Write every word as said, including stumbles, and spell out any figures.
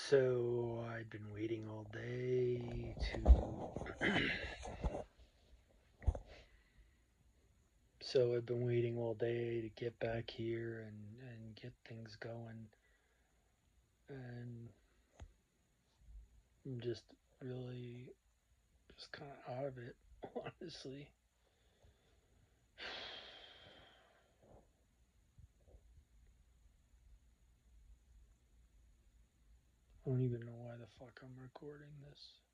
So I've been waiting all day to. so I've been waiting all day to get back here and and get things going, and I'm just really just kind of out of it, honestly. I don't even know why the fuck I'm recording this.